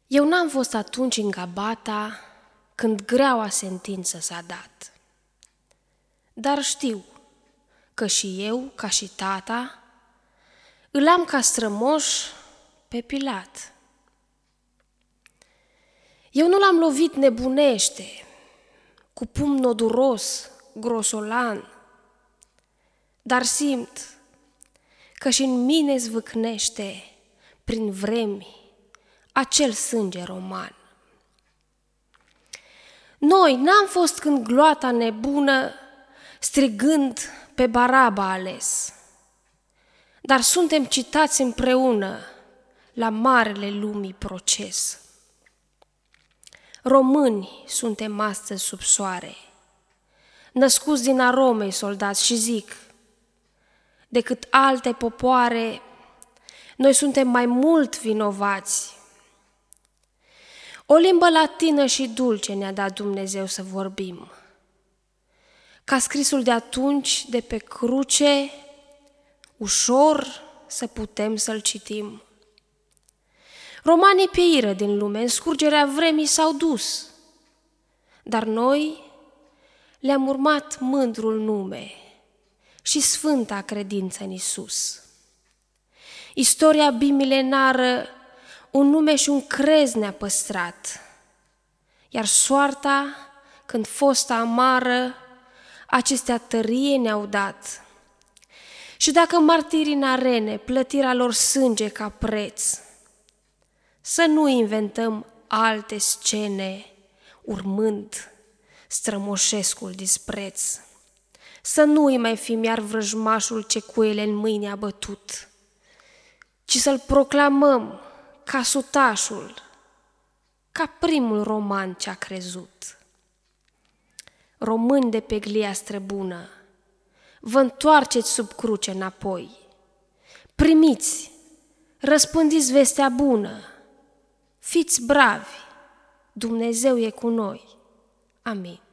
Eu n-am fost atunci în Gabata când greaua sentință s-a dat. Dar știu că și eu, ca și tata, îl am ca strămoș pe Pilat. Eu nu l-am lovit nebunește, cu pumn noduros, grosolan, dar simt că și-n mine zvâcnește prin vremi acel sânge roman. Noi n-am fost când gloata nebună strigând pe Baraba ales, dar suntem citați împreună la marele lumii proces. Români suntem astăzi sub soare, născuți din aromei soldați și zic, decât alte popoare, noi suntem mai mult vinovați. O limbă latină și dulce ne-a dat Dumnezeu să vorbim, ca scrisul de atunci de pe cruce, ușor să putem să-l citim. Romanii peiră din lume, în scurgerea vremii s-au dus, dar noi le-am urmat mândrul nume și sfânta credință în Iisus. Istoria bimilenară un nume și un crez ne-a păstrat, iar soarta, când fosta amară, acestea tărie ne-au dat. Și dacă martirii în arene plătirea lor sânge ca preț, să nu inventăm alte scene urmând strămoșescul dispreț. Să nu-i mai fim iar vrăjmașul ce cuiele în mâini a bătut, ci să-l proclamăm ca sutașul, ca primul roman ce-a crezut. Români de pe glia străbună, vă întoarceți sub cruce înapoi, primiți, răspândiți vestea bună, fiți bravi, Dumnezeu e cu noi. Amin.